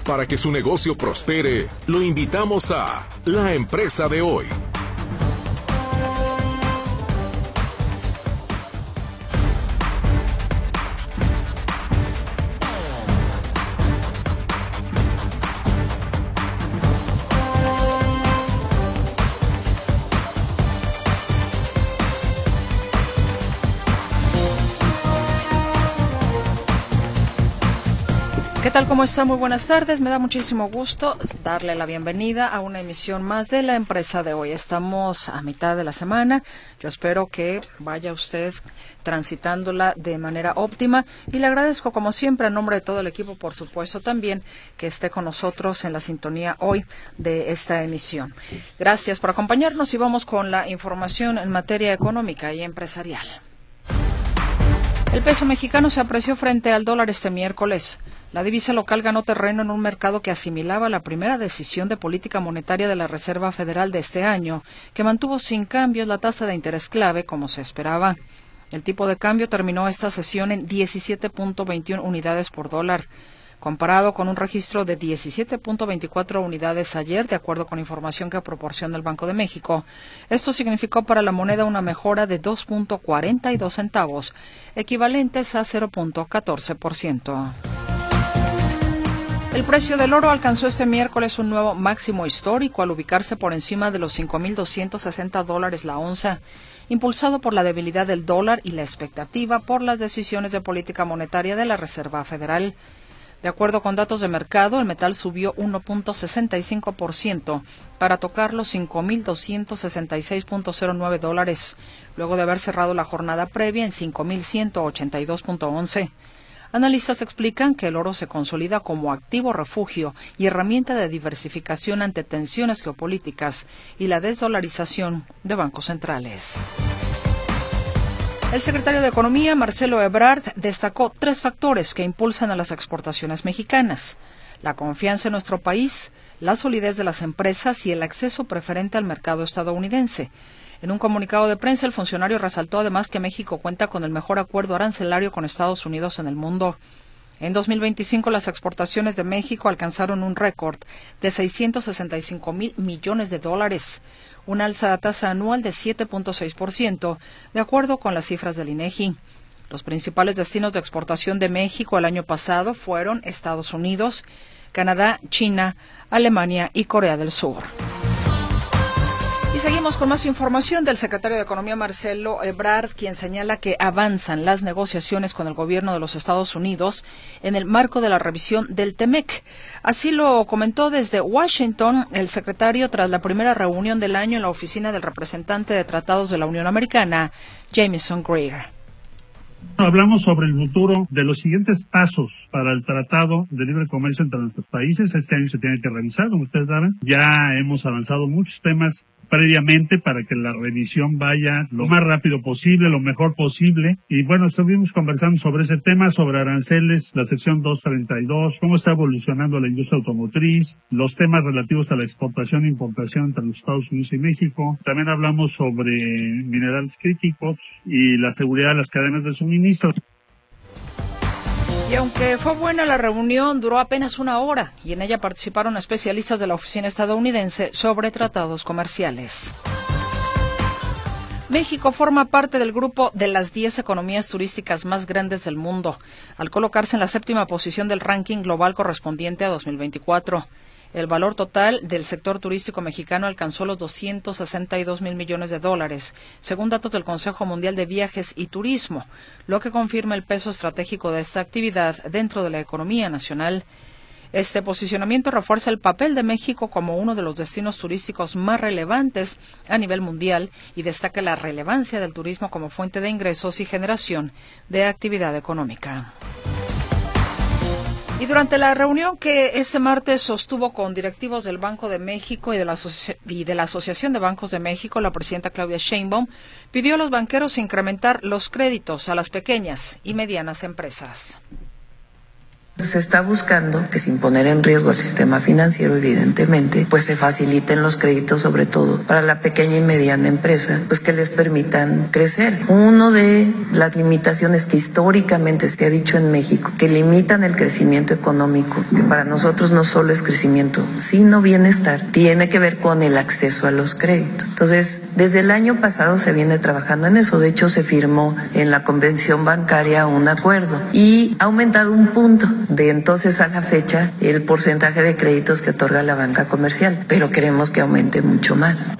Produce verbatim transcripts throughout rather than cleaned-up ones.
Para que su negocio prospere, lo invitamos a La Empresa de Hoy. ¿Qué tal? ¿Cómo está? Muy buenas tardes. Me da muchísimo gusto darle la bienvenida a una emisión más de La Empresa de Hoy. Estamos a mitad de la semana. Yo espero que vaya usted transitándola de manera óptima y le agradezco, como siempre, a nombre de todo el equipo, por supuesto, también que esté con nosotros en la sintonía hoy de esta emisión. Gracias por acompañarnos y vamos con la información en materia económica y empresarial. El peso mexicano se apreció frente al dólar este miércoles. La divisa local ganó terreno en un mercado que asimilaba la primera decisión de política monetaria de la Reserva Federal de este año, que mantuvo sin cambios la tasa de interés clave como se esperaba. El tipo de cambio terminó esta sesión en diecisiete punto veintiuna unidades por dólar, comparado con un registro de diecisiete punto veinticuatro unidades ayer, de acuerdo con información que proporciona el Banco de México. Esto significó para la moneda una mejora de dos punto cuarenta y dos centavos, equivalentes a cero punto catorce por ciento. El precio del oro alcanzó este miércoles un nuevo máximo histórico al ubicarse por encima de los cinco mil doscientos sesenta dólares la onza, impulsado por la debilidad del dólar y la expectativa por las decisiones de política monetaria de la Reserva Federal. De acuerdo con datos de mercado, el metal subió uno punto sesenta y cinco por ciento para tocar los cinco mil doscientos sesenta y seis punto cero nueve dólares, luego de haber cerrado la jornada previa en cinco mil ciento ochenta y dos punto once. Analistas explican que el oro se consolida como activo refugio y herramienta de diversificación ante tensiones geopolíticas y la desdolarización de bancos centrales. El secretario de Economía, Marcelo Ebrard, destacó tres factores que impulsan a las exportaciones mexicanas: la confianza en nuestro país, la solidez de las empresas y el acceso preferente al mercado estadounidense. En un comunicado de prensa, el funcionario resaltó además que México cuenta con el mejor acuerdo arancelario con Estados Unidos en el mundo. En dos mil veinticinco, las exportaciones de México alcanzaron un récord de seiscientos sesenta y cinco mil millones de dólares, una alza de tasa anual de siete punto seis por ciento, de acuerdo con las cifras del INEGI. Los principales destinos de exportación de México el año pasado fueron Estados Unidos, Canadá, China, Alemania y Corea del Sur. Y seguimos con más información del secretario de Economía, Marcelo Ebrard, quien señala que avanzan las negociaciones con el gobierno de los Estados Unidos en el marco de la revisión del TEMEC. Así lo comentó desde Washington el secretario tras la primera reunión del año en la oficina del representante de Tratados de la Unión Americana, Jamieson Greer. Hablamos sobre el futuro de los siguientes pasos para el Tratado de Libre Comercio entre nuestros países. Este año se tiene que revisar, como ustedes saben. Ya hemos avanzado muchos temas previamente para que la revisión vaya lo más rápido posible, lo mejor posible. Y bueno, estuvimos conversando sobre ese tema, sobre aranceles, la sección doscientos treinta y dos, cómo está evolucionando la industria automotriz, los temas relativos a la exportación e importación entre los Estados Unidos y México. También hablamos sobre minerales críticos y la seguridad de las cadenas de suministro. Y aunque fue buena la reunión, duró apenas una hora y en ella participaron especialistas de la oficina estadounidense sobre tratados comerciales. México forma parte del grupo de las diez economías turísticas más grandes del mundo, al colocarse en la séptima posición del ranking global correspondiente a dos mil veinticuatro. El valor total del sector turístico mexicano alcanzó los doscientos sesenta y dos mil millones de dólares, según datos del Consejo Mundial de Viajes y Turismo, lo que confirma el peso estratégico de esta actividad dentro de la economía nacional. Este posicionamiento refuerza el papel de México como uno de los destinos turísticos más relevantes a nivel mundial y destaca la relevancia del turismo como fuente de ingresos y generación de actividad económica. Y durante la reunión que este martes sostuvo con directivos del Banco de México y de, la Asoci- y de la Asociación de Bancos de México, la presidenta Claudia Sheinbaum pidió a los banqueros incrementar los créditos a las pequeñas y medianas empresas. Se está buscando que, sin poner en riesgo al sistema financiero, evidentemente, pues se faciliten los créditos, sobre todo para la pequeña y mediana empresa, pues que les permitan crecer. Uno de las limitaciones que históricamente se ha dicho en México, que limitan el crecimiento económico, que para nosotros no solo es crecimiento, sino bienestar, tiene que ver con el acceso a los créditos. Entonces, desde el año pasado se viene trabajando en eso. De hecho, se firmó en la Convención Bancaria un acuerdo y ha aumentado un punto de entonces a la fecha el porcentaje de créditos que otorga la banca comercial, pero queremos que aumente mucho más.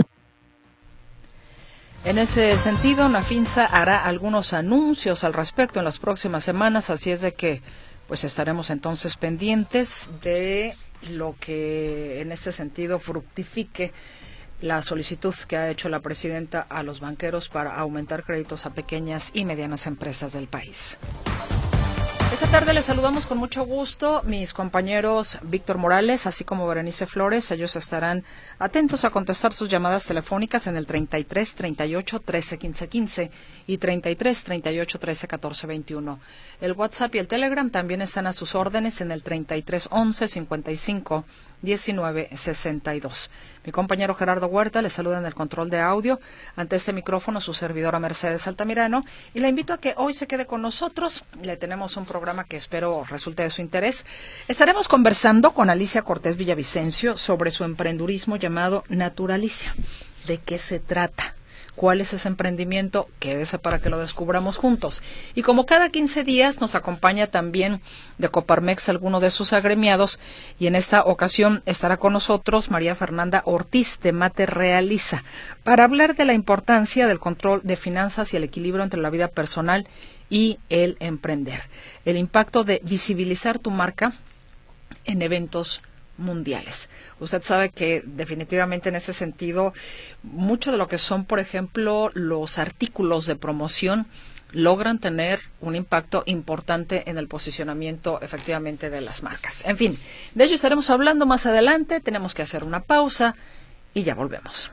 En ese sentido, Nafinsa hará algunos anuncios al respecto en las próximas semanas, así es de que pues estaremos entonces pendientes de lo que en este sentido fructifique la solicitud que ha hecho la presidenta a los banqueros para aumentar créditos a pequeñas y medianas empresas del país. Esta tarde les saludamos con mucho gusto mis compañeros Víctor Morales, así como Berenice Flores. Ellos estarán atentos a contestar sus llamadas telefónicas en el treinta y tres, treinta y ocho, trece, quince, quince y treinta y tres, treinta y ocho, trece, catorce, veintiuno. El WhatsApp y el Telegram también están a sus órdenes en el treinta y tres, once, cincuenta y cinco, diecinueve, sesenta y dos. Mi compañero Gerardo Huerta le saluda en el control de audio. Ante este micrófono su servidora Mercedes Altamirano, y la invito a que hoy se quede con nosotros. Le tenemos un programa que espero resulte de su interés. Estaremos conversando con Alicia Cortés Villavicencio sobre su emprendurismo llamado Naturalicia. ¿De qué se trata? ¿Cuál es ese emprendimiento? Quédese para que lo descubramos juntos. Y como cada quince días nos acompaña también de Coparmex alguno de sus agremiados, y en esta ocasión estará con nosotros María Fernanda Ortiz de Mate Realiza para hablar de la importancia del control de finanzas y el equilibrio entre la vida personal y el emprender. El impacto de visibilizar tu marca en eventos mundiales. Usted sabe que definitivamente en ese sentido, mucho de lo que son, por ejemplo, los artículos de promoción logran tener un impacto importante en el posicionamiento efectivamente de las marcas. En fin, de ello estaremos hablando más adelante. Tenemos que hacer una pausa y ya volvemos.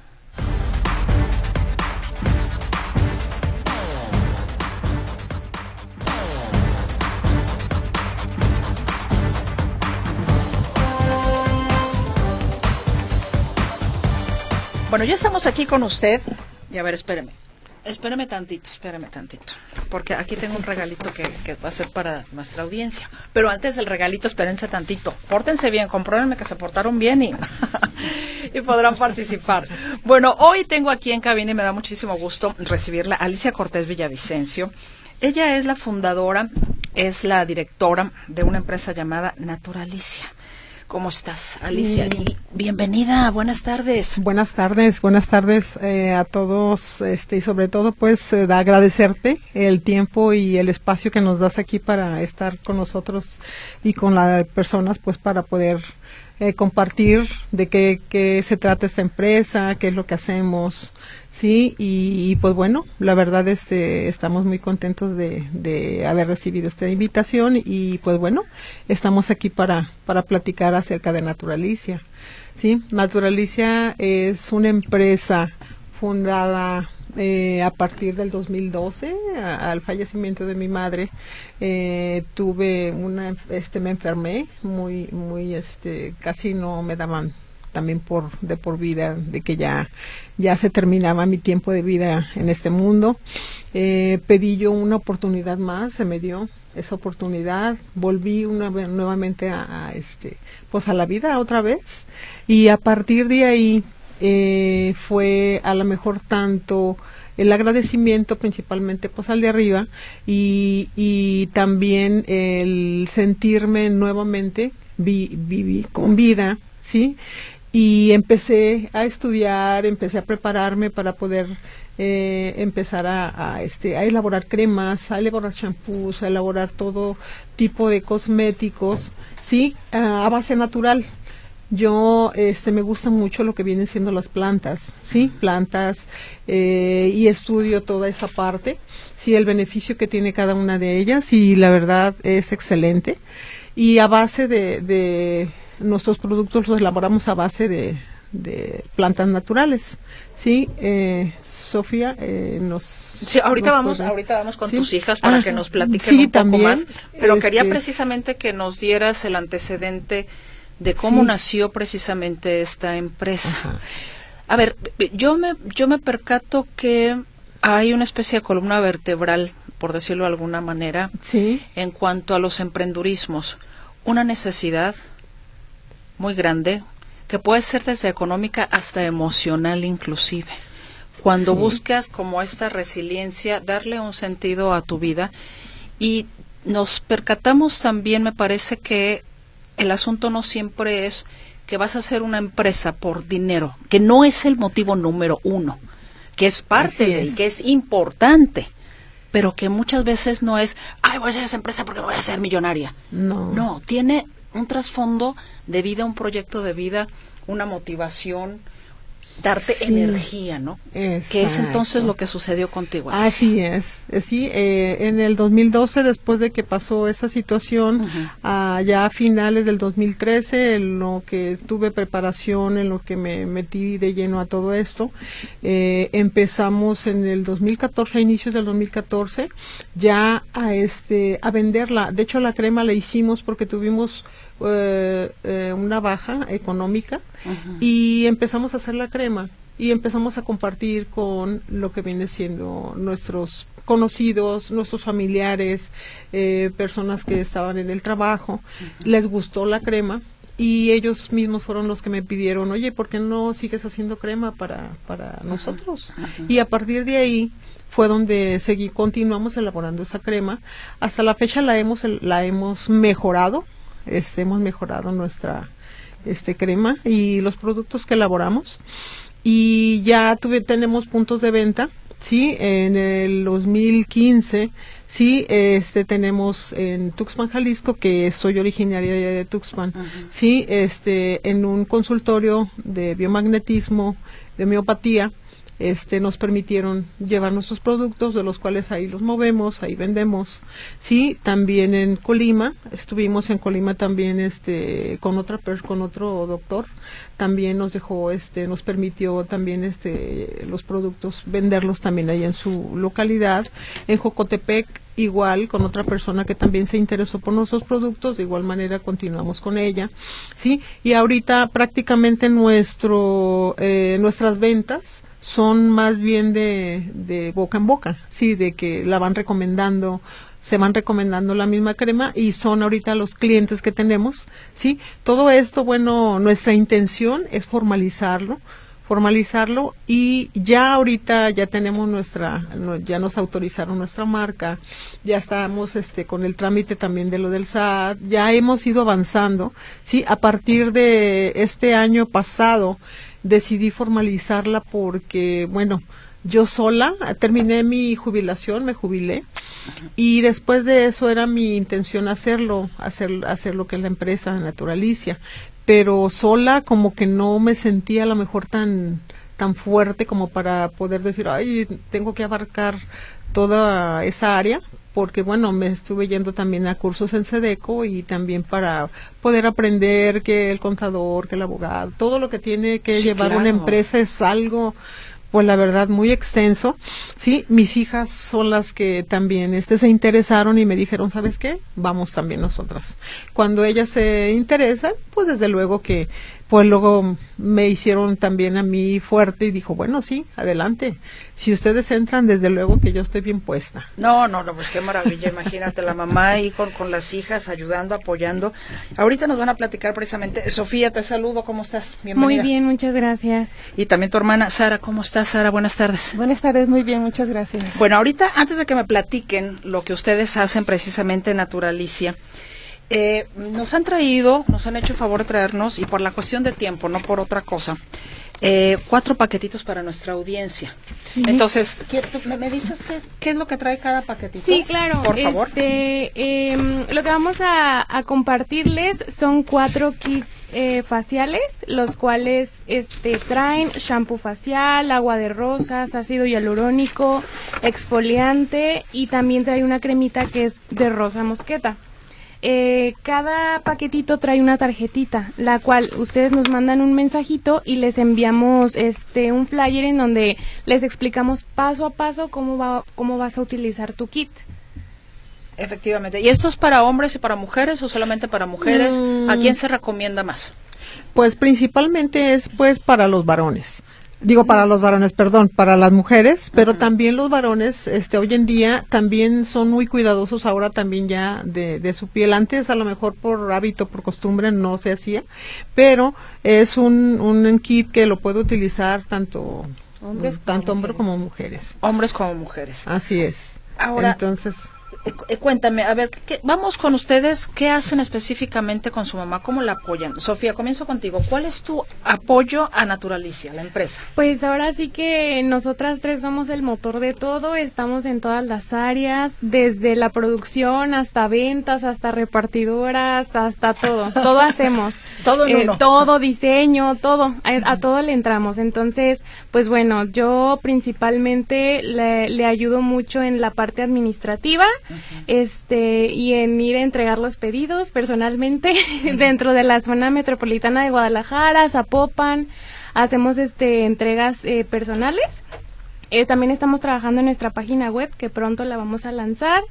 Bueno, ya estamos aquí con usted. Y a ver, espéreme. Espéreme tantito, espéreme tantito. Porque aquí tengo un regalito que, que va a ser para nuestra audiencia. Pero antes del regalito, espérense tantito. Pórtense bien, compruébenme que se portaron bien y, y podrán participar. Bueno, hoy tengo aquí en cabina y me da muchísimo gusto recibirla, Alicia Cortés Villavicencio. Ella es la fundadora, es la directora de una empresa llamada Naturalicia. ¿Cómo estás, Alicia? Sí. Y bienvenida, buenas tardes. Buenas tardes, buenas tardes eh, a todos, este, y sobre todo, pues, eh, de agradecerte el tiempo y el espacio que nos das aquí para estar con nosotros y con las personas, pues, para poder eh, compartir de qué, qué se trata esta empresa, qué es lo que hacemos, sí, y, y pues bueno, la verdad este estamos muy contentos de, de haber recibido esta invitación y pues bueno, estamos aquí para, para platicar acerca de Naturalicia, sí. Naturalicia es una empresa fundada Eh, a partir del dos mil doce, a, al fallecimiento de mi madre, eh, tuve una, este, me enfermé muy, muy, este, casi no me daban también por, de por vida, de que ya, ya se terminaba mi tiempo de vida en este mundo. Eh, pedí yo una oportunidad más, se me dio esa oportunidad, volví una, nuevamente a, a este, pues a la vida otra vez, y a partir de ahí, Eh, fue a lo mejor tanto el agradecimiento principalmente pues al de arriba y, y también el sentirme nuevamente vi, viví con vida, ¿sí? Y empecé a estudiar, empecé a prepararme para poder eh, empezar a, a, este, a elaborar cremas, a elaborar champús, a elaborar todo tipo de cosméticos, ¿sí? A, a base natural. Yo este me gusta mucho lo que vienen siendo las plantas, sí, plantas eh, y estudio toda esa parte, sí, el beneficio que tiene cada una de ellas y la verdad es excelente. Y a base de, de nuestros productos los elaboramos a base de, de plantas naturales, sí. Eh, Sofía eh, nos Sí, ahorita nos vamos, puede... ahorita vamos con ¿Sí? tus hijas para ah, que nos platiquen sí, un poco también, más, pero este... quería precisamente que nos dieras el antecedente de cómo sí. nació precisamente esta empresa. Ajá. A ver, yo me yo me percato que hay una especie de columna vertebral, por decirlo de alguna manera, sí. en cuanto a los emprendurismos, una necesidad muy grande que puede ser desde económica hasta emocional inclusive. Cuando sí. buscas como esta resiliencia, darle un sentido a tu vida, y nos percatamos también, me parece que el asunto no siempre es que vas a hacer una empresa por dinero, que no es el motivo número uno, que es parte de, y que es importante, pero que muchas veces no es, ay, voy a hacer esa empresa porque voy a ser millonaria. No. No, tiene un trasfondo de vida, un proyecto de vida, una motivación, darte sí. energía, ¿no? Exacto. Que es entonces lo que sucedió contigo. Así es, sí, eh, en el dos mil doce, después de que pasó esa situación, uh-huh. uh, ya a finales del dos mil trece, en lo que tuve preparación, en lo que me metí de lleno a todo esto, eh, empezamos en el dos mil catorce, a inicios del dos mil catorce, ya a este a venderla. De hecho, la crema la hicimos porque tuvimos eh, eh, una baja económica. Uh-huh. Y empezamos a hacer la crema y empezamos a compartir con lo que viene siendo nuestros conocidos, nuestros familiares, eh, personas que estaban en el trabajo. Uh-huh. Les gustó la crema y ellos mismos fueron los que me pidieron, oye, ¿por qué no sigues haciendo crema para, para uh-huh. nosotros? Uh-huh. Y a partir de ahí fue donde seguí, continuamos elaborando esa crema. Hasta la fecha la hemos, la hemos mejorado, este, hemos mejorado nuestra este crema y los productos que elaboramos, y ya tuve tenemos puntos de venta, sí, en el dos mil quince, sí, este tenemos en Tuxpan, Jalisco, que soy originaria de Tuxpan, uh-huh. sí, este en un consultorio de biomagnetismo, de homeopatía, este nos permitieron llevar nuestros productos, de los cuales ahí los movemos, ahí vendemos. Sí, también en Colima, estuvimos en Colima también este con otra con otro doctor, también nos dejó este nos permitió también este los productos venderlos también ahí en su localidad. En Jocotepec igual, con otra persona que también se interesó por nuestros productos, de igual manera continuamos con ella, sí, y ahorita prácticamente nuestro eh, nuestras ventas son más bien de, de boca en boca, sí, de que la van recomendando, se van recomendando la misma crema y son ahorita los clientes que tenemos, sí. Todo esto, bueno, nuestra intención es formalizarlo, formalizarlo y ya ahorita ya tenemos nuestra, ya nos autorizaron nuestra marca, ya estamos este con el trámite también de lo del S A T, ya hemos ido avanzando, sí. A partir de este año pasado decidí formalizarla porque, bueno, yo sola terminé mi jubilación, me jubilé, y después de eso era mi intención hacerlo, hacer, hacer lo que es la empresa Naturalicia, pero sola como que no me sentía a lo mejor tan, tan fuerte como para poder decir, ay, tengo que abarcar toda esa área, porque bueno, me estuve yendo también a cursos en SEDECO y también para poder aprender que el contador, que el abogado, todo lo que tiene que sí, llevar claro. una empresa es algo, pues la verdad, muy extenso, sí. Mis hijas son las que también este se interesaron y me dijeron, ¿sabes qué? Vamos también nosotras. Cuando ellas se interesan, pues desde luego que pues luego me hicieron también a mí fuerte y dijo, bueno, sí, adelante. Si ustedes entran, desde luego que yo estoy bien puesta. No, no, no, pues qué maravilla. Imagínate la mamá ahí con, con las hijas, ayudando, apoyando. Ahorita nos van a platicar precisamente. Sofía, te saludo, ¿cómo estás? Bienvenida. Muy bien, muchas gracias. Y también tu hermana Sara, ¿cómo estás, Sara? Buenas tardes. Buenas tardes, muy bien, muchas gracias. Bueno, ahorita, antes de que me platiquen lo que ustedes hacen precisamente en Naturalicia, Eh, nos han traído, nos han hecho el favor de traernos, y por la cuestión de tiempo, no por otra cosa, eh, cuatro paquetitos para nuestra audiencia. Sí. Entonces, ¿me, ¿me dices qué, qué es lo que trae cada paquetito? Sí, claro. Por favor. Este, eh, lo que vamos a, a compartirles son cuatro kits eh, faciales, los cuales este, traen shampoo facial, agua de rosas, ácido hialurónico, exfoliante, y también trae una cremita que es de rosa mosqueta. Eh, cada paquetito trae una tarjetita, la cual ustedes nos mandan un mensajito y les enviamos este un flyer en donde les explicamos paso a paso cómo va cómo vas a utilizar tu kit. Efectivamente. ¿Y esto es para hombres y para mujeres o solamente para mujeres? Mm. ¿A quién se recomienda más? Pues principalmente es pues para los varones. Digo para los varones, perdón, para las mujeres, pero uh-huh. también los varones, este, hoy en día también son muy cuidadosos ahora también ya de, de su piel. Antes a lo mejor por hábito, por costumbre no se hacía, pero es un, un kit que lo puede utilizar tanto hombres, tanto hombres como mujeres. Hombres como mujeres. Así es. Ahora, entonces, eh, cuéntame, a ver, ¿qué, vamos con ustedes, ¿qué hacen específicamente con su mamá? ¿Cómo la apoyan? Sofía, comienzo contigo. ¿Cuál es tu apoyo a Naturalicia, la empresa? Pues ahora sí que nosotras tres somos el motor de todo, estamos en todas las áreas, desde la producción hasta ventas, hasta repartidoras, hasta todo, todo hacemos. Todo en eh, uno. Todo, diseño, todo, a, a todo le entramos. Entonces, pues bueno, yo principalmente le, le ayudo mucho en la parte administrativa, uh-huh. este y en ir a entregar los pedidos personalmente uh-huh. dentro de la zona metropolitana de Guadalajara, Zapopan. Hacemos este entregas eh, personales. Eh, también estamos trabajando en nuestra página web que pronto la vamos a lanzar,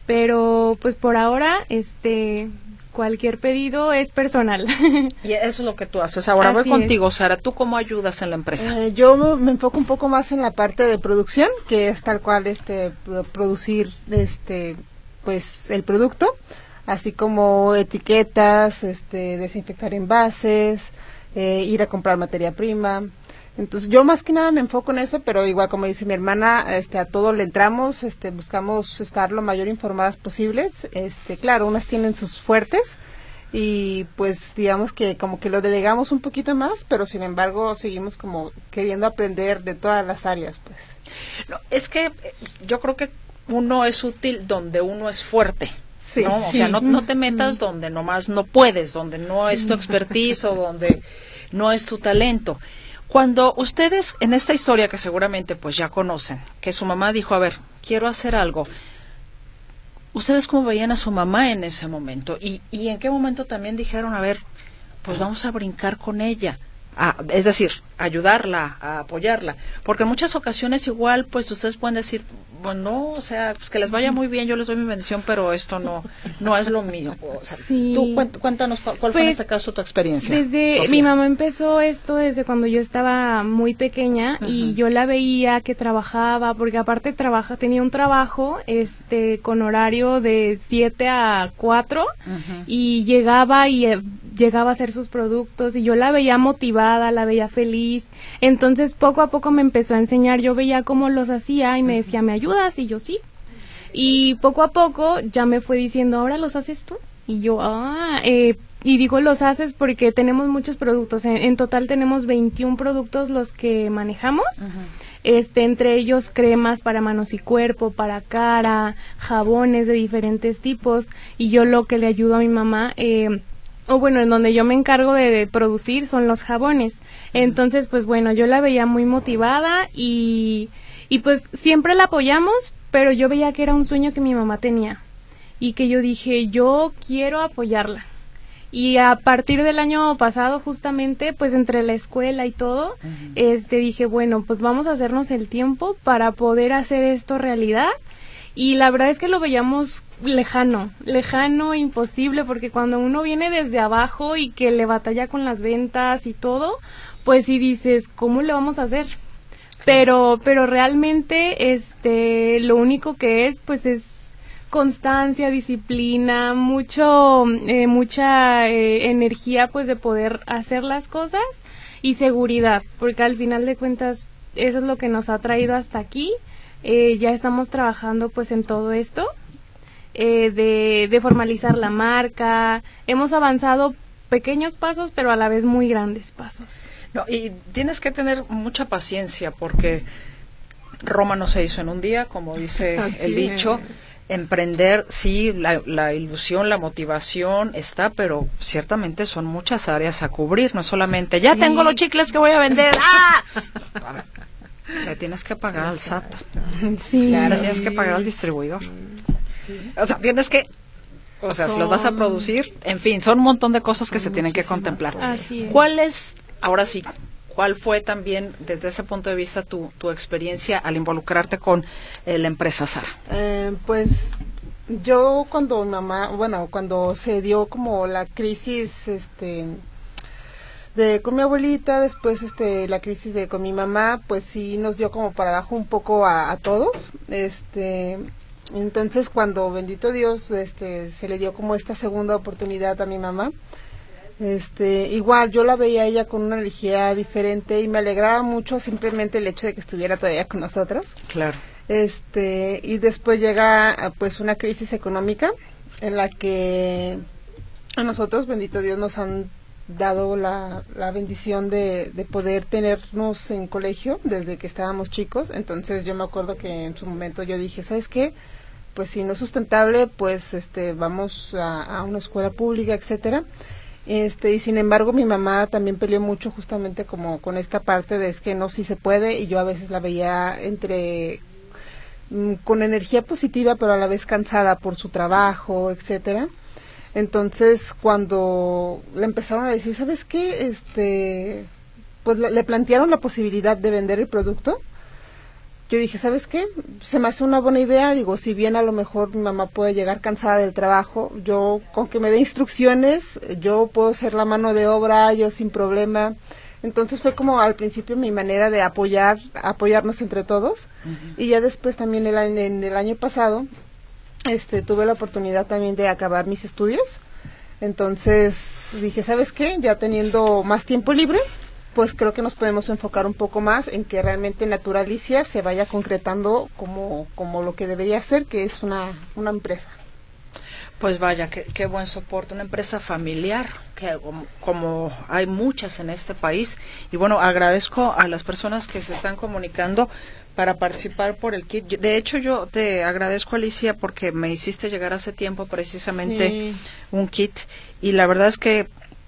pero pues por ahora este cualquier pedido es personal. Y eso es lo que tú haces. Ahora Así voy contigo, es. Sara. ¿Tú cómo ayudas en la empresa? Eh, yo me, me enfoco un poco más en la parte de producción, que es tal cual este pro- producir este pues el producto, así como etiquetas, este desinfectar envases, eh, ir a comprar materia prima. Entonces yo más que nada me enfoco en eso, pero igual como dice mi hermana, este a todo le entramos, este buscamos estar lo mayor informadas posibles. Este claro, unas tienen sus fuertes y pues digamos que como que lo delegamos un poquito más, pero sin embargo seguimos como queriendo aprender de todas las áreas, pues. No, es que yo creo que uno es útil donde uno es fuerte. Sí, ¿no? sí. O sea, no, no te metas mm. donde nomás no puedes, donde no sí. es tu expertise o donde no es tu talento. Cuando ustedes, en esta historia que seguramente pues ya conocen, que su mamá dijo, a ver, quiero hacer algo, ¿ustedes cómo veían a su mamá en ese momento? ¿Y, y en qué momento también dijeron, a ver, pues vamos a brincar con ella? A, es decir, ayudarla, a apoyarla. Porque en muchas ocasiones igual, pues ustedes pueden decir, bueno, o sea, pues que les vaya muy bien, yo les doy mi bendición, pero esto no no es lo mío. O sea, sí. Tú cuéntanos cuál, cuál pues, fue en este caso tu experiencia. Desde Sofía. Mi mamá empezó esto desde cuando yo estaba muy pequeña, uh-huh. y yo la veía que trabajaba, porque aparte trabaja, tenía un trabajo este con horario de siete a cuatro, uh-huh. y llegaba y eh, llegaba a hacer sus productos y yo la veía motivada, la veía feliz. Entonces poco a poco me empezó a enseñar, yo veía cómo los hacía y me decía, ¿me ayudas? Y yo sí. Y poco a poco ya me fue diciendo, ¿ahora los haces tú? Y yo, ah, eh, y digo los haces porque tenemos muchos productos, en, en total tenemos veintiún productos los que manejamos. Uh-huh. Este, entre ellos cremas para manos y cuerpo, para cara, jabones de diferentes tipos, y yo lo que le ayudo a mi mamá, eh, o bueno, en donde yo me encargo de, de producir son los jabones. Entonces, pues bueno, yo la veía muy motivada y, y pues siempre la apoyamos, pero yo veía que era un sueño que mi mamá tenía y que yo dije, yo quiero apoyarla. Y a partir del año pasado, justamente, pues entre la escuela y todo, uh-huh. este dije, bueno, pues vamos a hacernos el tiempo para poder hacer esto realidad. Y la verdad es que lo veíamos lejano, lejano, imposible, porque cuando uno viene desde abajo y que le batalla con las ventas y todo, pues sí dices, ¿cómo le vamos a hacer? Pero, pero realmente, este, lo único que es, pues es constancia, disciplina, mucho, eh, mucha eh, energía, pues de poder hacer las cosas y seguridad, porque al final de cuentas eso es lo que nos ha traído hasta aquí. Eh, ya estamos trabajando pues en todo esto, eh, de, de formalizar la marca. Hemos avanzado pequeños pasos, pero a la vez muy grandes pasos. No, y tienes que tener mucha paciencia porque Roma no se hizo en un día, como dice Así el dicho. Es. Emprender, sí, la, la ilusión, la motivación está, pero ciertamente son muchas áreas a cubrir, no solamente, ya sí. tengo los chicles que voy a vender. ¡Ah! A ver, le tienes que pagar al S A T. Sí. Le tienes que pagar al distribuidor. Sí. O sea, tienes que O sea, si los vas a producir, en fin, son un montón de cosas que se tienen que contemplar. Así es. ¿Cuál es, ahora sí, cuál fue también desde ese punto de vista tu, tu experiencia al involucrarte con eh, la empresa Sara? Eh, pues yo cuando mi mamá, bueno, cuando se dio como la crisis, este, de con mi abuelita, después este, la crisis de con mi mamá, pues sí nos dio como para abajo un poco a, a todos, este, entonces cuando, bendito Dios, este, se le dio como esta segunda oportunidad a mi mamá, este, igual yo la veía a ella con una energía diferente y me alegraba mucho simplemente el hecho de que estuviera todavía con nosotros. Claro. Este, y después llega pues una crisis económica en la que a nosotros, bendito Dios, nos han dado la, la bendición de, de poder tenernos en colegio desde que estábamos chicos. Entonces yo me acuerdo que en su momento yo dije, ¿sabes qué? Pues si no es sustentable, pues este vamos a, a una escuela pública, etcétera. Este, y sin embargo mi mamá también peleó mucho justamente como con esta parte de es que no, sí se puede, y yo a veces la veía entre con energía positiva pero a la vez cansada por su trabajo, etcétera. Entonces cuando le empezaron a decir, ¿sabes qué? Este, pues le, le plantearon la posibilidad de vender el producto. Yo dije, ¿sabes qué? Se me hace una buena idea. Digo, si bien a lo mejor mi mamá puede llegar cansada del trabajo, yo con que me dé instrucciones, yo puedo ser la mano de obra, yo sin problema. Entonces fue como al principio mi manera de apoyar, apoyarnos entre todos. Uh-huh. Y ya después también el, en el año pasado, este, tuve la oportunidad también de acabar mis estudios. Entonces dije, ¿sabes qué? Ya teniendo más tiempo libre, pues creo que nos podemos enfocar un poco más en que realmente Naturalicia se vaya concretando como, como lo que debería ser, que es una, una empresa. Pues vaya, qué, qué buen soporte, una empresa familiar, que como, como hay muchas en este país. Y bueno, agradezco a las personas que se están comunicando para participar por el kit. De hecho, yo te agradezco, Alicia, porque me hiciste llegar hace tiempo precisamente sí. un kit, y la verdad es que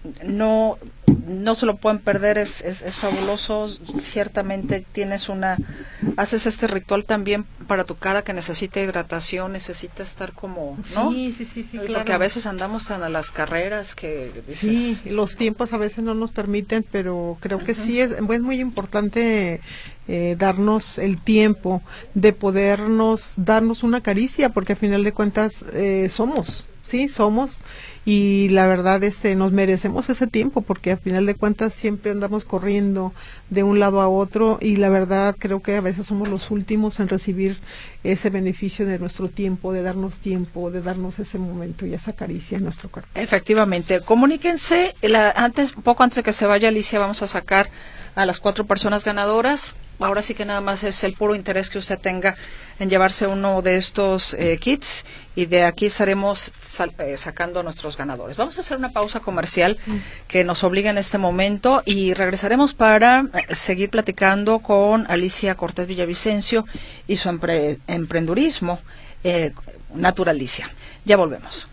no no se lo pueden perder, es, es, es fabuloso. Ciertamente tienes una, haces este ritual también para tu cara que necesita hidratación, necesita estar como, ¿no? Sí, sí, sí, sí, porque claro. a veces andamos tan a las carreras que dices, sí, los tiempos a veces no nos permiten, pero creo uh-huh. que sí es, es muy importante eh, darnos el tiempo de podernos, darnos una caricia, porque al final de cuentas eh, somos, sí, somos. Y la verdad este nos merecemos ese tiempo, porque al final de cuentas siempre andamos corriendo de un lado a otro, y la verdad creo que a veces somos los últimos en recibir ese beneficio de nuestro tiempo, de darnos tiempo, de darnos ese momento y esa caricia en nuestro cuerpo. Efectivamente, comuníquense, la, antes, poco antes de que se vaya Alicia, vamos a sacar a las cuatro personas ganadoras. Ahora sí que nada más es el puro interés que usted tenga en llevarse uno de estos eh, kits, y de aquí estaremos sal, eh, sacando a nuestros ganadores. Vamos a hacer una pausa comercial que nos obliga en este momento, y regresaremos para eh, seguir platicando con Alicia Cortés Villavicencio y su empre, emprendurismo eh, Naturalicia. Ya volvemos.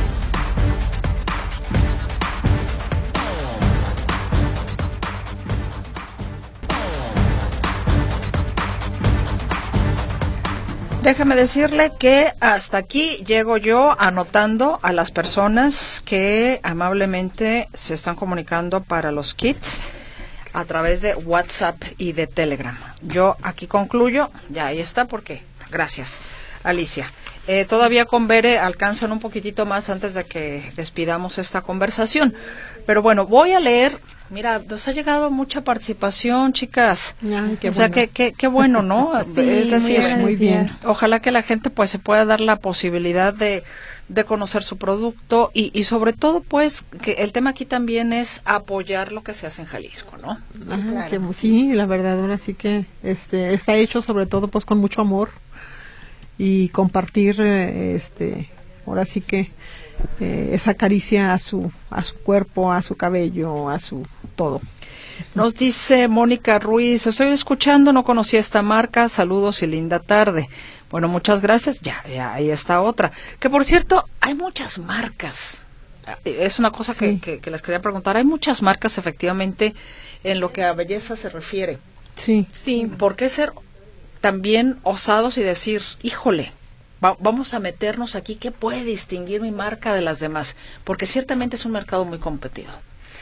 Déjame decirle que hasta aquí llego yo anotando a las personas que amablemente se están comunicando para los kits a través de WhatsApp y de Telegram. Yo aquí concluyo, ya ahí está, porque gracias, Alicia. Eh, todavía con Bere alcanzan un poquitito más antes de que despidamos esta conversación. Pero bueno, voy a leer. Mira, nos ha llegado mucha participación, chicas. Ay, qué o sea, bueno. qué, qué, qué bueno, ¿no? Sí, es decir, muy, muy bien. Ojalá que la gente pues se pueda dar la posibilidad de, de conocer su producto, y, y sobre todo pues que el tema aquí también es apoyar lo que se hace en Jalisco, ¿no? Ajá, Claro. que, sí, la verdad, ahora sí que este está hecho sobre todo pues con mucho amor, y compartir eh, este ahora sí que eh, esa caricia a su a su cuerpo, a su cabello, a su todo. Nos dice Mónica Ruiz, estoy escuchando, no conocía esta marca, saludos y linda tarde. Bueno, muchas gracias. Ya, ya, ahí está otra. Que por cierto, hay muchas marcas. Es una cosa sí. que, que, que les quería preguntar. Hay muchas marcas efectivamente en lo que a belleza se refiere. Sí. Sí. ¿Por qué ser también osados y decir, híjole, va, vamos a meternos aquí, ¿qué puede distinguir mi marca de las demás? Porque ciertamente es un mercado muy competido.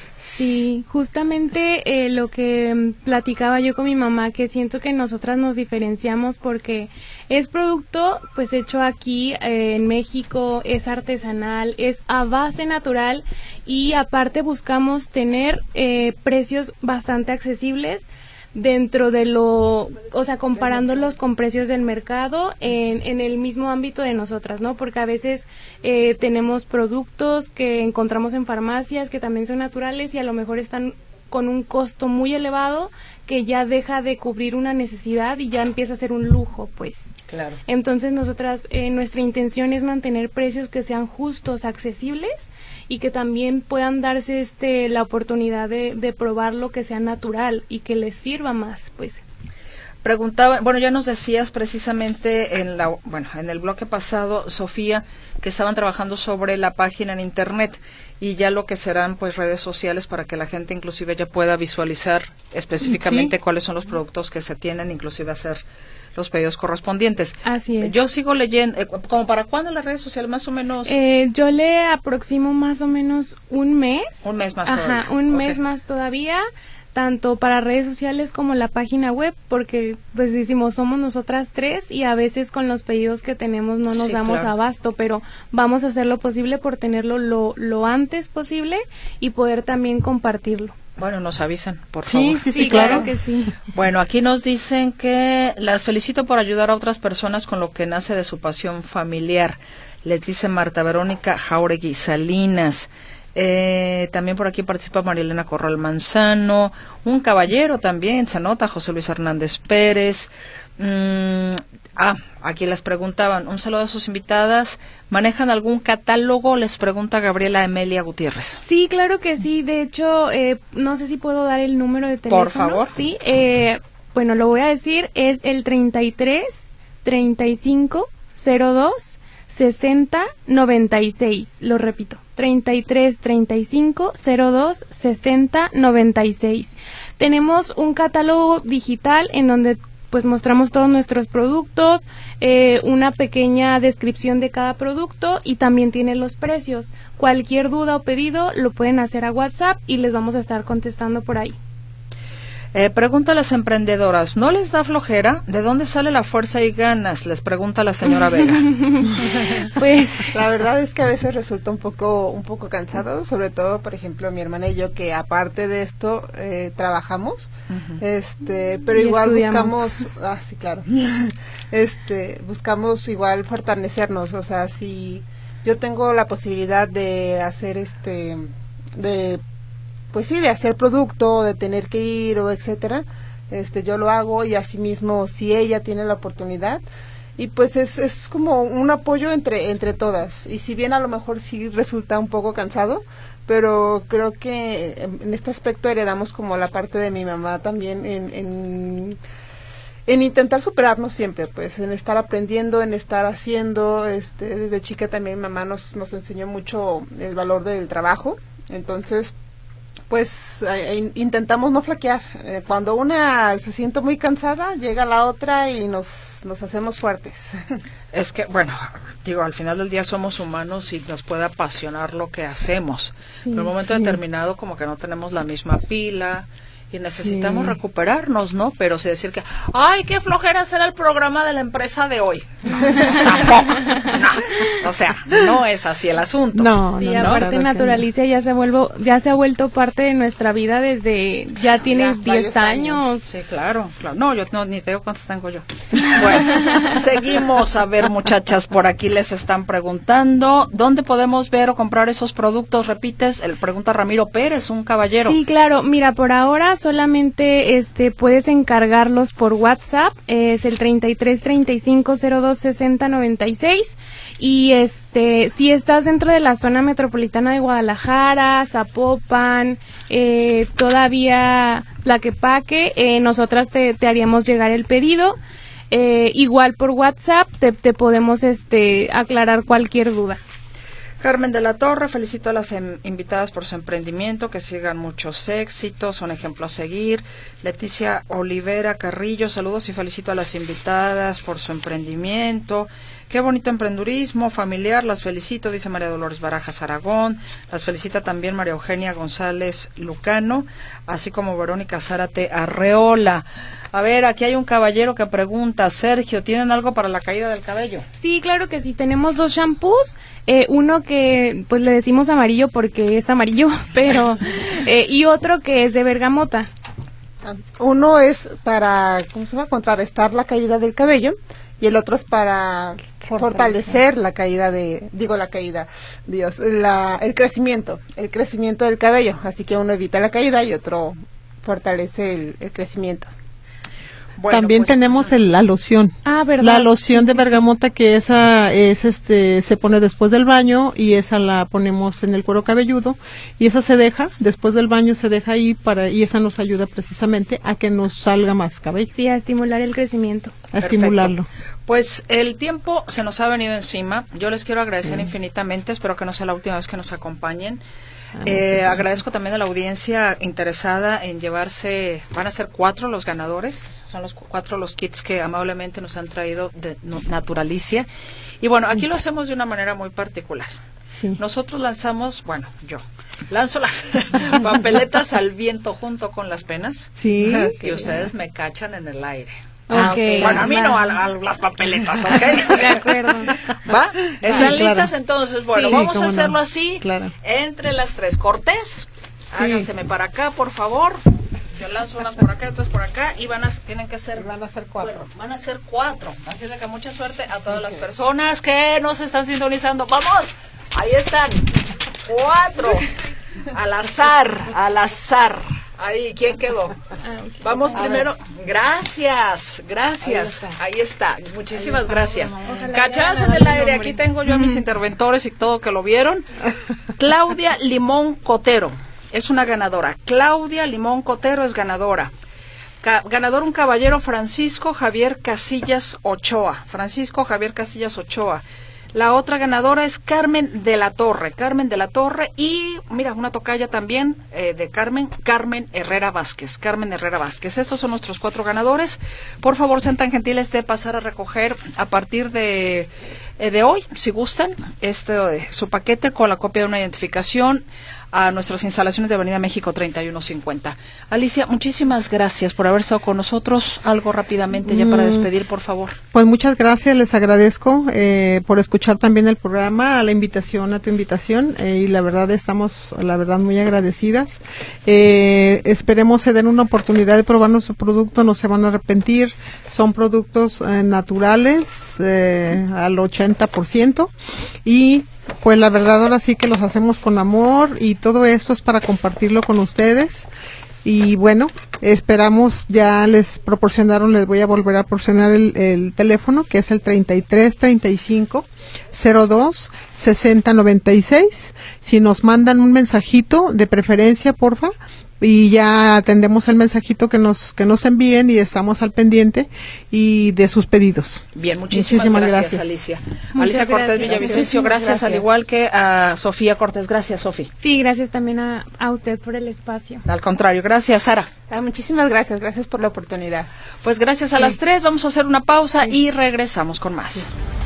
Sí, justamente eh, lo que mm, platicaba yo con mi mamá, que siento que nosotras nos diferenciamos porque es producto pues hecho aquí eh, en México, es artesanal, es a base natural y aparte buscamos tener eh, precios bastante accesibles dentro de lo, o sea, comparándolos con precios del mercado en, en el mismo ámbito de nosotras, ¿no? Porque a veces eh, tenemos productos que encontramos en farmacias que también son naturales y a lo mejor están con un costo muy elevado que ya deja de cubrir una necesidad y ya empieza a ser un lujo, pues. Claro. Entonces nosotras, eh, nuestra intención es mantener precios que sean justos, accesibles y que también puedan darse este la oportunidad de, de probar lo que sea natural y que les sirva más, pues. Preguntaba, bueno, ya nos decías precisamente en la, bueno, en el bloque pasado, Sofía, que estaban trabajando sobre la página en internet y ya lo que serán pues redes sociales para que la gente inclusive ya pueda visualizar específicamente sí. cuáles son los productos que se tienen, inclusive hacer los pedidos correspondientes. Así es. Yo sigo leyendo, eh, ¿como para cuándo las redes sociales más o menos? Eh, yo le aproximo más o menos un mes. Un mes más Ajá, todavía. un okay. mes más todavía. Tanto para redes sociales como la página web, porque pues decimos somos nosotras tres y a veces con los pedidos que tenemos no nos sí, damos claro. abasto, pero vamos a hacer lo posible por tenerlo lo, lo antes posible y poder también compartirlo. Bueno, nos avisan, por sí, favor. Sí, sí, sí, claro. claro que sí. Bueno, aquí nos dicen que las felicito por ayudar a otras personas con lo que nace de su pasión familiar. Les dice Marta Verónica Jauregui Salinas. Eh, también por aquí participa Marilena Corral Manzano, un caballero también, se anota José Luis Hernández Pérez. Mm, ah, aquí les preguntaban, un saludo a sus invitadas. ¿Manejan algún catálogo? Les pregunta Gabriela Emelia Gutiérrez. Sí, claro que sí. De hecho, eh, no sé si puedo dar el número de teléfono. Por favor. Sí, eh, bueno, lo voy a decir, es el treinta y tres, treinta y cinco, cero dos, sesenta, noventa y seis. Lo repito, treinta y tres, treinta y cinco, cero dos, sesenta, noventa y seis. Tenemos un catálogo digital en donde pues mostramos todos nuestros productos, eh, una pequeña descripción de cada producto y también tiene los precios. Cualquier duda o pedido lo pueden hacer a WhatsApp y les vamos a estar contestando por ahí. Eh, pregunta a las emprendedoras, ¿no les da flojera? ¿De dónde sale la fuerza y ganas? Les pregunta la señora Vega. Pues la verdad es que a veces resulta un poco un poco cansado, sobre todo, por ejemplo, mi hermana y yo, que aparte de esto eh, trabajamos, uh-huh. este, pero y igual estudiamos. buscamos, ah, sí, claro, este, buscamos igual fortalecernos, o sea, si yo tengo la posibilidad de hacer este, de pues sí, de hacer producto, de tener que ir o etcétera, este, yo lo hago y asimismo si ella tiene la oportunidad y pues es, es como un apoyo entre, entre todas y si bien a lo mejor sí resulta un poco cansado, pero creo que en, en este aspecto heredamos como la parte de mi mamá también en, en, en intentar superarnos siempre, pues en estar aprendiendo, en estar haciendo, este, desde chica también mi mamá nos, nos enseñó mucho el valor del trabajo, entonces pues eh, intentamos no flaquear. Eh, cuando una se siente muy cansada, llega la otra y nos, nos hacemos fuertes. Es que, bueno, digo, al final del día somos humanos y nos puede apasionar lo que hacemos. Sí, en un momento sí. determinado como que no tenemos la misma pila y necesitamos sí. recuperarnos, ¿no? Pero sí decir que, ¡ay, qué flojera será el programa de la empresa de hoy! No, pues tampoco, no. O sea, no es así el asunto. No, sí, no, aparte no, Naturalicia ya se vuelvo, ya se ha vuelto parte de nuestra vida desde, ya tiene diez años. Sí, claro, claro. No, yo no, ni te digo cuántos tengo yo. Bueno, seguimos. A ver, muchachas, por aquí les están preguntando, ¿dónde podemos ver o comprar esos productos? Repites, el pregunta Ramiro Pérez, un caballero. Sí, claro, mira, por ahora solamente este puedes encargarlos por WhatsApp, es el treinta y tres, treinta y cinco, cero dos, sesenta, noventa y seis y este si estás dentro de la zona metropolitana de Guadalajara, Zapopan, eh, todavía Tlaquepaque, eh, nosotras te, te haríamos llegar el pedido, eh, igual por WhatsApp te, te podemos este aclarar cualquier duda. Carmen de la Torre, felicito a las em, invitadas por su emprendimiento, que sigan muchos éxitos, son ejemplo a seguir. Leticia Olivera Carrillo, saludos y felicito a las invitadas por su emprendimiento. Qué bonito emprendurismo familiar, las felicito, dice María Dolores Barajas Aragón, las felicita también María Eugenia González Lucano, así como Verónica Zárate Arreola. A ver, aquí hay un caballero que pregunta, Sergio, ¿tienen algo para la caída del cabello? Sí, claro que sí, tenemos dos shampoos, eh, uno que pues le decimos amarillo porque es amarillo, pero eh, y otro que es de bergamota. Uno es para, ¿cómo se llama?, contrarrestar la caída del cabello, y el otro es para fortalecer, fortalecer la caída de, digo la caída, Dios, la, el crecimiento, el crecimiento del cabello, así que uno evita la caída y otro fortalece el, el crecimiento. Bueno, también pues, tenemos el, la loción. Ah, ¿verdad? La loción sí, de sí, bergamota sí. que esa es este se pone después del baño y esa la ponemos en el cuero cabelludo y esa se deja después del baño se deja ahí para y esa nos ayuda precisamente a que nos salga más cabello. Sí, a estimular el crecimiento. A Perfecto. estimularlo. Pues el tiempo se nos ha venido encima. Yo les quiero agradecer sí. infinitamente. Espero que no sea la última vez que nos acompañen. Eh, agradezco también a la audiencia interesada en llevarse, van a ser cuatro los ganadores, son los cuatro los kits que amablemente nos han traído de Naturalicia. Y bueno, aquí lo hacemos de una manera muy particular. Sí. Nosotros lanzamos, bueno, yo lanzo las papeletas al viento junto con las penas sí. y ustedes me cachan en el aire. Ah, okay. Bueno, a mí no, a, a las papeletas, ¿ok? De acuerdo. ¿Va? ¿Están sí, listas? claro. Entonces, bueno, sí, vamos a hacerlo no. así, claro. entre las tres. Cortés, sí. háganseme para acá, por favor. Yo lanzo unas por acá y otras por acá, y van a, tienen que ser... Van a ser cuatro. Bueno, van a ser cuatro. Así de que mucha suerte a todas las personas que nos están sintonizando. ¡Vamos! Ahí están. Cuatro. Al azar, al azar. Ahí, ¿quién quedó? Vamos primero. Gracias, gracias. Ahí está. Ahí está. Muchísimas gracias. Cachadas en el aire. Aquí tengo yo a mis interventores y todo que lo vieron. Claudia Limón Cotero es una ganadora. Claudia Limón Cotero es ganadora. Ca- ganador un caballero Francisco Javier Casillas Ochoa. Francisco Javier Casillas Ochoa. La otra ganadora es Carmen de la Torre, Carmen de la Torre, y mira, una tocaya también eh, de Carmen, Carmen Herrera Vázquez, Carmen Herrera Vázquez. Estos son nuestros cuatro ganadores. Por favor, sean tan gentiles de pasar a recoger a partir de, eh, de hoy, si gustan, este eh, su paquete con la copia de una identificación a nuestras instalaciones de Avenida México treinta y uno cincuenta. Alicia, muchísimas gracias por haber estado con nosotros. Algo rápidamente ya para despedir, por favor. Pues muchas gracias, les agradezco eh, por escuchar también el programa, a la invitación, a tu invitación, eh, y la verdad estamos, la verdad, muy agradecidas. Eh, esperemos se den una oportunidad de probar nuestro producto, no se van a arrepentir. Son productos eh, naturales eh, al ochenta por ciento y pues la verdad ahora sí que los hacemos con amor y todo esto es para compartirlo con ustedes. Y bueno, esperamos, ya les proporcionaron, les voy a volver a proporcionar el, el teléfono, que es el treinta y tres, treinta y cinco, cero dos, sesenta, noventa y seis. Si nos mandan un mensajito, de preferencia, porfa, y ya atendemos el mensajito que nos que nos envíen y estamos al pendiente y de sus pedidos. Bien, muchísimas, muchísimas gracias, gracias, Alicia. Muchas Alicia Cortés gracias. Villavicencio, gracias, gracias, al igual que a Sofía Cortés. Gracias, Sofía. Sí, gracias también a, a usted por el espacio. Al contrario, gracias, Sara. Ah, muchísimas gracias, gracias por la oportunidad. Pues gracias a sí. las tres, vamos a hacer una pausa sí. y regresamos con más. Sí.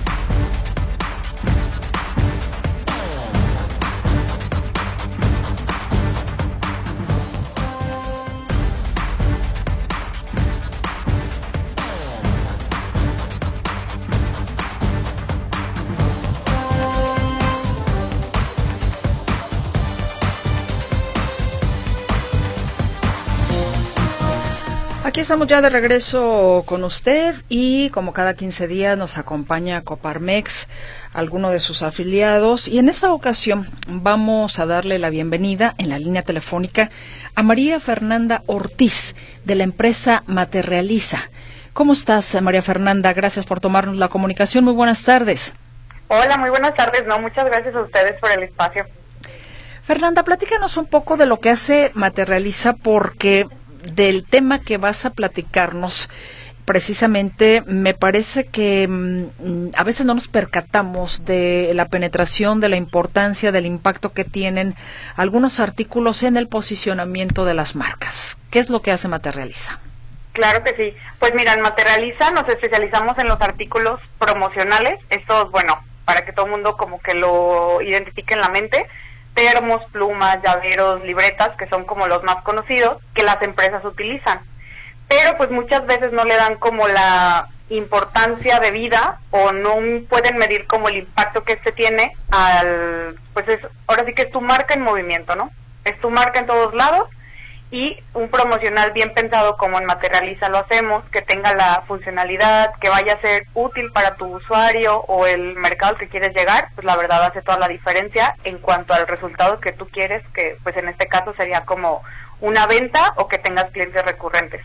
Aquí estamos ya de regreso con usted y como cada quince días nos acompaña Coparmex, alguno de sus afiliados, y en esta ocasión vamos a darle la bienvenida en la línea telefónica a María Fernanda Ortiz de la empresa Materializa. ¿Cómo estás, María Fernanda? Gracias por tomarnos la comunicación. Muy buenas tardes. Hola, muy buenas tardes. No, muchas gracias a ustedes por el espacio. Fernanda, platícanos un poco de lo que hace Materializa, porque del tema que vas a platicarnos, precisamente me parece que mmm, a veces no nos percatamos de la penetración, de la importancia, del impacto que tienen algunos artículos en el posicionamiento de las marcas. ¿Qué es lo que hace Materializa? Claro que sí. Pues mira, en Materializa nos especializamos en los artículos promocionales. Estos, bueno, para que todo el mundo como que lo identifique en la mente. Termos, plumas, llaveros, libretas, que son como los más conocidos que las empresas utilizan. Pero pues muchas veces no le dan como la importancia de vida o no pueden medir como el impacto que este tiene al, pues es, ahora sí que es tu marca en movimiento, ¿no? Es tu marca en todos lados. Y un promocional bien pensado como en Materializa lo hacemos, que tenga la funcionalidad, que vaya a ser útil para tu usuario o el mercado al que quieres llegar, pues la verdad hace toda la diferencia en cuanto al resultado que tú quieres, que pues en este caso sería como una venta o que tengas clientes recurrentes.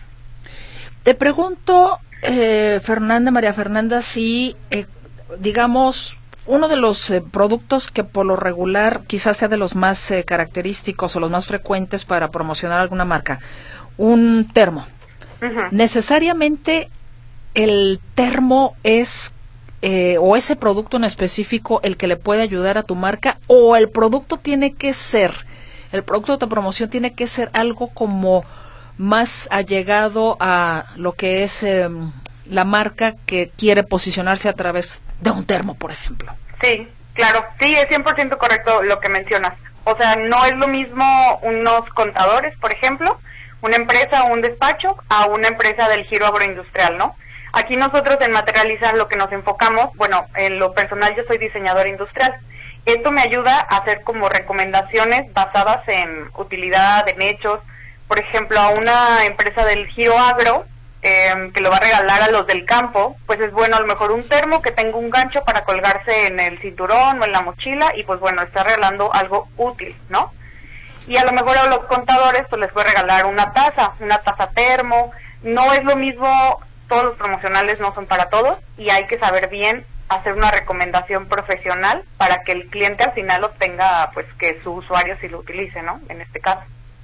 Te pregunto, eh, Fernanda, María Fernanda, si, eh, digamos, uno de los eh, productos que por lo regular quizás sea de los más eh, característicos o los más frecuentes para promocionar alguna marca, un termo. Uh-huh. Necesariamente el termo es, eh, o ese producto en específico, el que le puede ayudar a tu marca, o el producto tiene que ser, el producto de tu promoción tiene que ser algo como más allegado a lo que es eh, la marca que quiere posicionarse a través de un termo, por ejemplo. Sí, claro, sí, es cien por ciento correcto lo que mencionas. O sea, no es lo mismo unos contadores, por ejemplo, una empresa o un despacho, a una empresa del giro agroindustrial, ¿no? Aquí nosotros en Materializa lo que nos enfocamos, bueno, en lo personal yo soy diseñadora industrial. Esto me ayuda a hacer como recomendaciones basadas en utilidad, en hechos. Por ejemplo, a una empresa del giro agro, Eh, que lo va a regalar a los del campo, pues es bueno a lo mejor un termo que tenga un gancho para colgarse en el cinturón o en la mochila y pues bueno, está regalando algo útil, ¿no? Y a lo mejor a los contadores pues les puede regalar una taza, una taza termo. No es lo mismo, todos los promocionales no son para todos y hay que saber bien hacer una recomendación profesional para que el cliente al final obtenga pues que su usuario sí lo utilice, ¿no? En este caso.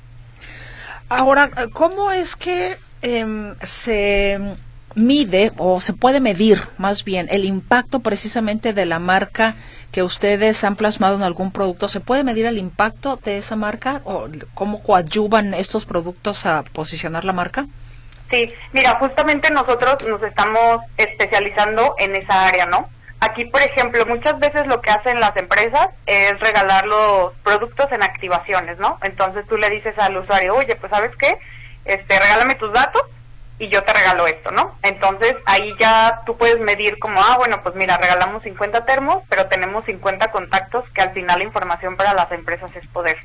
Ahora, ¿cómo es que eh, se mide o se puede medir más bien el impacto precisamente de la marca que ustedes han plasmado en algún producto? ¿Se puede medir el impacto de esa marca o cómo coadyuvan estos productos a posicionar la marca? Sí, mira, justamente nosotros nos estamos especializando en esa área, ¿no? Aquí, por ejemplo, muchas veces lo que hacen las empresas es regalar los productos en activaciones, ¿no? Entonces tú le dices al usuario, oye, pues ¿sabes qué? Este, regálame tus datos y yo te regalo esto, ¿no? Entonces ahí ya tú puedes medir como, ah, bueno, pues mira, regalamos cincuenta termos, pero tenemos cincuenta contactos, que al final la información para las empresas es poder.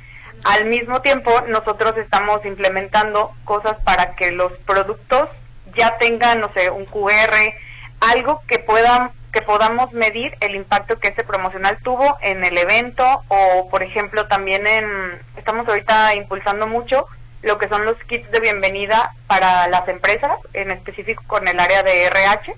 Al mismo tiempo, nosotros estamos implementando cosas para que los productos ya tengan, no sé, un cu erre, algo que puedan que podamos medir el impacto que este promocional tuvo en el evento, o por ejemplo también en, estamos ahorita impulsando mucho lo que son los kits de bienvenida para las empresas, en específico con el área de erre hache,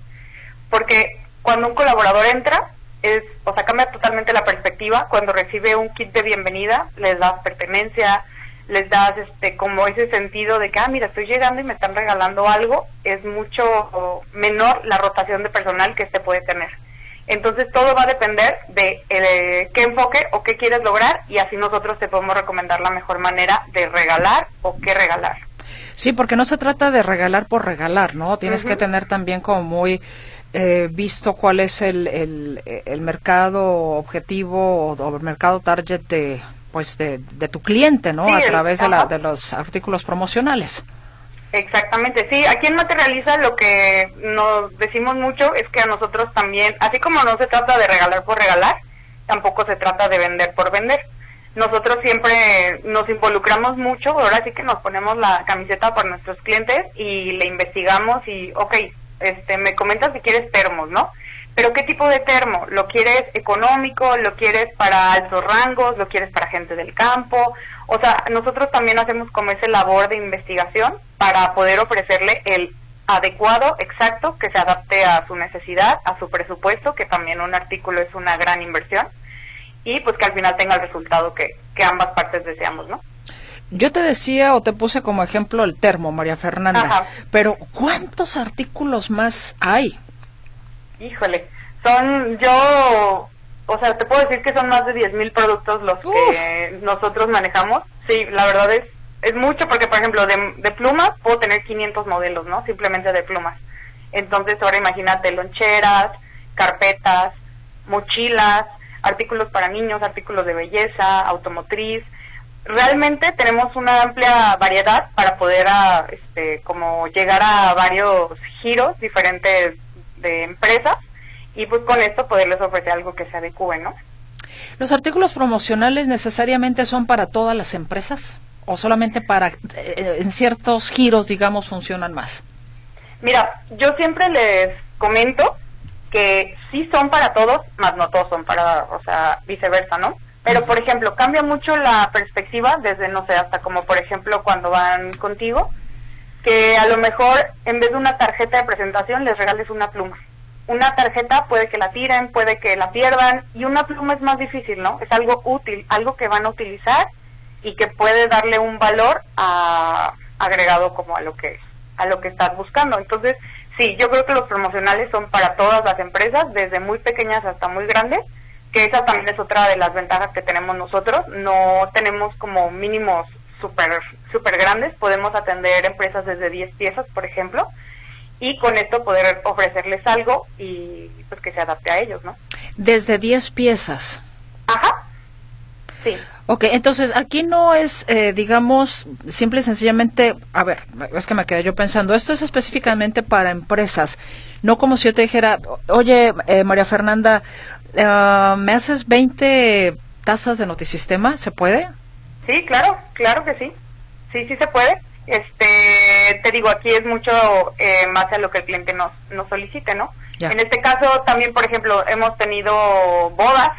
porque cuando un colaborador entra, es, o sea, cambia totalmente la perspectiva. Cuando recibe un kit de bienvenida, les das pertenencia, les das este como ese sentido de que, ah, mira, estoy llegando y me están regalando algo. Es mucho menor la rotación de personal que este puede tener. Entonces todo va a depender de eh, qué enfoque o qué quieres lograr, y así nosotros te podemos recomendar la mejor manera de regalar o qué regalar. Sí, porque no se trata de regalar por regalar, ¿no? Tienes uh-huh. que tener también como muy eh, visto cuál es el, el, el mercado objetivo o, o el mercado target de pues de, de tu cliente, ¿no? Sí, a través de, la, de los artículos promocionales. Exactamente, sí. Aquí en Materializa lo que nos decimos mucho es que a nosotros también, así como no se trata de regalar por regalar, tampoco se trata de vender por vender. Nosotros siempre nos involucramos mucho, ahora sí que nos ponemos la camiseta por nuestros clientes y le investigamos y, ok, este, me comentas si quieres termos, ¿no? Pero ¿qué tipo de termo? ¿Lo quieres económico? ¿Lo quieres para altos rangos? ¿Lo quieres para gente del campo? O sea, nosotros también hacemos como esa labor de investigación para poder ofrecerle el adecuado, exacto, que se adapte a su necesidad, a su presupuesto, que también un artículo es una gran inversión, y pues que al final tenga el resultado que, que ambas partes deseamos, ¿no? Yo te decía o te puse como ejemplo el termo, María Fernanda, Ajá. pero ¿cuántos artículos más hay? Híjole, son yo, o sea, te puedo decir que son más de diez mil productos los Uf. que nosotros manejamos. Sí, la verdad es es mucho porque, por ejemplo, de, de plumas puedo tener quinientos modelos, ¿no? Simplemente de plumas. Entonces, ahora imagínate loncheras, carpetas, mochilas, artículos para niños, artículos de belleza, automotriz. Realmente tenemos una amplia variedad para poder a, este, como llegar a varios giros diferentes de empresas y pues con esto poderles ofrecer algo que se adecue, ¿no? ¿Los artículos promocionales necesariamente son para todas las empresas o solamente para, eh, en ciertos giros, digamos, funcionan más? Mira, yo siempre les comento que sí son para todos, más no todos son para, o sea, viceversa, ¿no? Pero, por ejemplo, cambia mucho la perspectiva desde, no sé, hasta como, por ejemplo, cuando van contigo, que a lo mejor en vez de una tarjeta de presentación les regales una pluma. Una tarjeta puede que la tiren, puede que la pierdan, y una pluma es más difícil, ¿no? Es algo útil, algo que van a utilizar y que puede darle un valor a, agregado como a lo que a lo que estás buscando. Entonces, sí, yo creo que los promocionales son para todas las empresas, desde muy pequeñas hasta muy grandes, que esa también es otra de las ventajas que tenemos nosotros. No tenemos como mínimos súper super grandes, podemos atender empresas desde diez piezas, por ejemplo, y con esto poder ofrecerles algo y pues que se adapte a ellos, ¿no? Desde diez piezas. Ajá, sí. Ok, entonces aquí no es, eh, digamos, simple y sencillamente, a ver, es que me quedé yo pensando, esto es específicamente para empresas, no como si yo te dijera, oye, eh, María Fernanda, uh, ¿me haces veinte tazas de Notisistema? ¿Se puede? Sí, claro, claro que sí, sí, sí se puede. Este, te digo, aquí es mucho eh, más a lo que el cliente nos, nos solicite, ¿no? Ya. En este caso también, por ejemplo, hemos tenido bodas,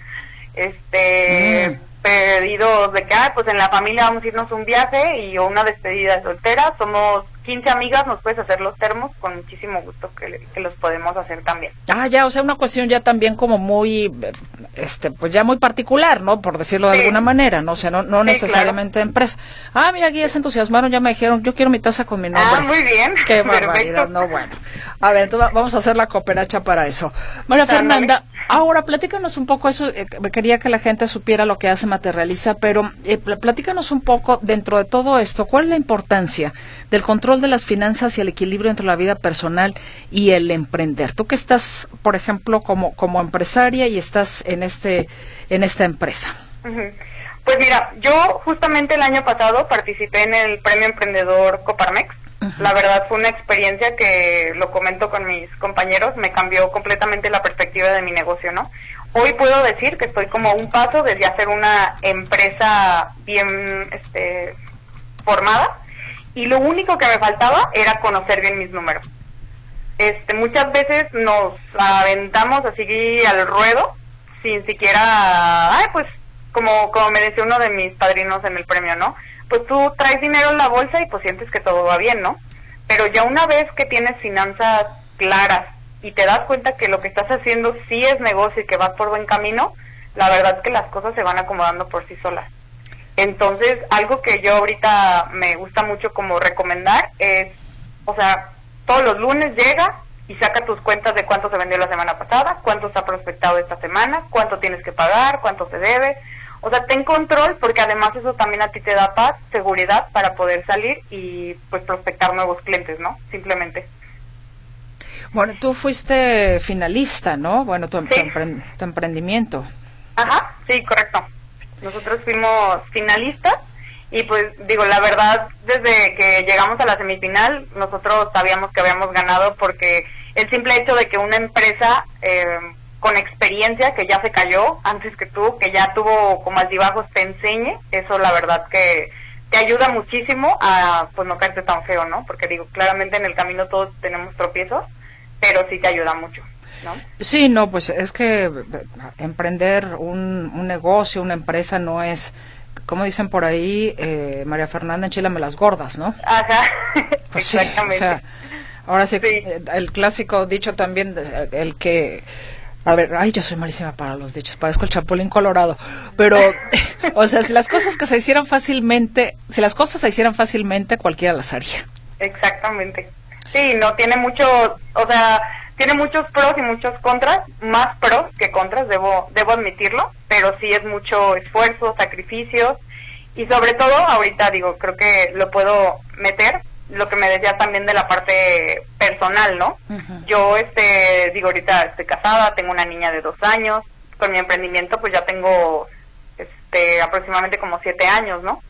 este... Mm. pedidos de que, ah, pues en la familia vamos a irnos un viaje y o una despedida de soltera, somos quince amigas, nos puedes hacer los termos, con muchísimo gusto que, que los podemos hacer también. Ah, ya, o sea, una cuestión ya también como muy, este, pues ya muy particular, ¿no? Por decirlo de sí. alguna manera, ¿no? O sea, no, no sí, necesariamente claro. empresa. Ah, mira, aquí ya se entusiasmaron, ya me dijeron, yo quiero mi taza con mi nombre. Ah, muy bien. Qué barbaridad, no, bueno. A ver, entonces vamos a hacer la cooperacha para eso. María Fernanda, ahora platícanos un poco eso, eh, quería que la gente supiera lo que hace Materializa, pero eh, platícanos un poco dentro de todo esto, ¿cuál es la importancia del control de las finanzas y el equilibrio entre la vida personal y el emprender? Tú que estás, por ejemplo, como como empresaria y estás en este en esta empresa. Uh-huh. Pues mira, yo justamente el año pasado participé en el Premio Emprendedor Coparmex. Uh-huh. La verdad fue una experiencia que, lo comento con mis compañeros, me cambió completamente la perspectiva de mi negocio, ¿no? Hoy puedo decir que estoy como un paso desde hacer una empresa bien este, formada, y lo único que me faltaba era conocer bien mis números. Este, muchas veces nos aventamos así al ruedo sin siquiera, ay, pues como como me decía uno de mis padrinos en el premio, ¿no? Pues tú traes dinero en la bolsa y pues sientes que todo va bien, ¿no? Pero ya una vez que tienes finanzas claras y te das cuenta que lo que estás haciendo sí es negocio y que vas por buen camino, la verdad es que las cosas se van acomodando por sí solas. Entonces, algo que yo ahorita me gusta mucho como recomendar es, o sea, todos los lunes llega y saca tus cuentas de cuánto se vendió la semana pasada, cuánto está prospectado esta semana, cuánto tienes que pagar, cuánto se debe. O sea, ten control, porque además eso también a ti te da paz, seguridad para poder salir y pues prospectar nuevos clientes, ¿no? Simplemente. Bueno, tú fuiste finalista, ¿no? Bueno, tu, sí. tu, empre- tu emprendimiento. Ajá, sí, correcto. Nosotros fuimos finalistas y pues digo, la verdad, desde que llegamos a la semifinal, nosotros sabíamos que habíamos ganado, porque el simple hecho de que una empresa eh, con experiencia, que ya se cayó antes que tú, que ya tuvo como altibajos, te enseñe, eso la verdad que te ayuda muchísimo a pues no caerte tan feo, ¿no? Porque digo, claramente en el camino todos tenemos tropiezos, pero sí te ayuda mucho, ¿no? Sí, no, pues es que emprender un, un negocio, una empresa no es, como dicen por ahí, eh, María Fernanda, enchílame las gordas, ¿no? Ajá, pues exactamente. Sí, o sea, ahora sí, sí, el clásico dicho también, el que... A ver, ay, yo soy malísima para los dichos, parezco el Chapulín Colorado, pero, o sea, si las cosas que se hicieran fácilmente, si las cosas se hicieran fácilmente, cualquiera las haría. Exactamente. Sí, no, tiene mucho, o sea, tiene muchos pros y muchos contras, más pros que contras, debo debo admitirlo, pero sí es mucho esfuerzo, sacrificios, Y sobre todo, ahorita digo, creo que lo puedo meter, lo que me decía también de la parte personal, ¿no? Uh-huh. Yo, este, digo, ahorita estoy casada, tengo una niña de dos años, con mi emprendimiento pues ya tengo, este, aproximadamente como siete años, ¿no?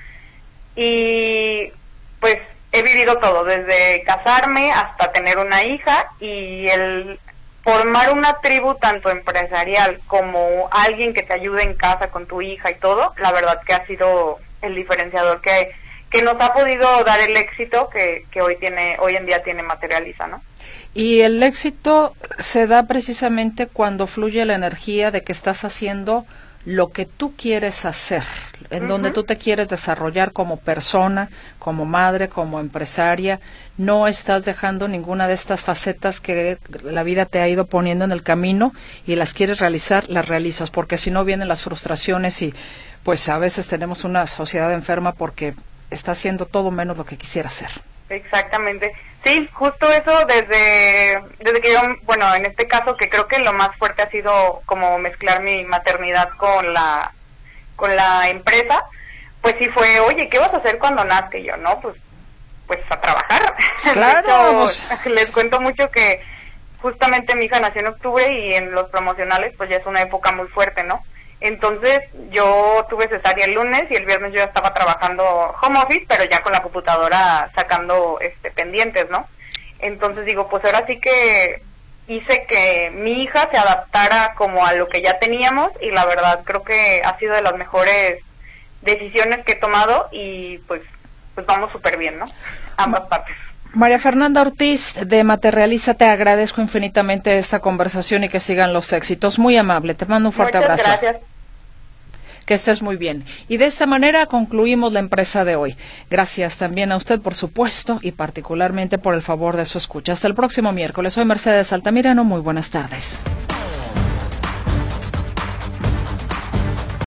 Y pues he vivido todo, desde casarme hasta tener una hija, y el formar una tribu tanto empresarial como alguien que te ayude en casa con tu hija y todo, la verdad que ha sido el diferenciador que, que nos ha podido dar el éxito que, que hoy tiene, hoy en día tiene Materializa, ¿no? Y el éxito se da precisamente cuando fluye la energía de que estás haciendo lo que tú quieres hacer, en uh-huh. donde tú te quieres desarrollar como persona, como madre, como empresaria. No estás dejando ninguna de estas facetas que la vida te ha ido poniendo en el camino y las quieres realizar, las realizas, porque si no vienen las frustraciones y pues a veces tenemos una sociedad enferma porque está haciendo todo menos lo que quisiera hacer. Exactamente. Sí, justo eso desde desde que yo, bueno, en este caso que creo que lo más fuerte ha sido como mezclar mi maternidad con la con la empresa, pues sí fue, oye, ¿qué vas a hacer cuando nazca? Y yo, no, pues pues a trabajar. Claro. De hecho, les cuento mucho que justamente mi hija nació en octubre y en los promocionales pues ya es una época muy fuerte, ¿no? Entonces yo tuve cesárea el lunes y el viernes yo ya estaba trabajando home office, pero ya con la computadora sacando este pendientes, ¿no? Entonces digo, pues ahora sí que hice que mi hija se adaptara como a lo que ya teníamos, y la verdad creo que ha sido de las mejores decisiones que he tomado, y pues pues vamos súper bien, ¿no? Ambas partes. María Fernanda Ortiz de Materializa, te agradezco infinitamente esta conversación y que sigan los éxitos. Muy amable, te mando un fuerte Muchas abrazo. Gracias. Que estés muy bien. Y de esta manera concluimos la empresa de hoy. Gracias también a usted, por supuesto, y particularmente por el favor de su escucha. Hasta el próximo miércoles. Soy Mercedes Altamirano. Muy buenas tardes.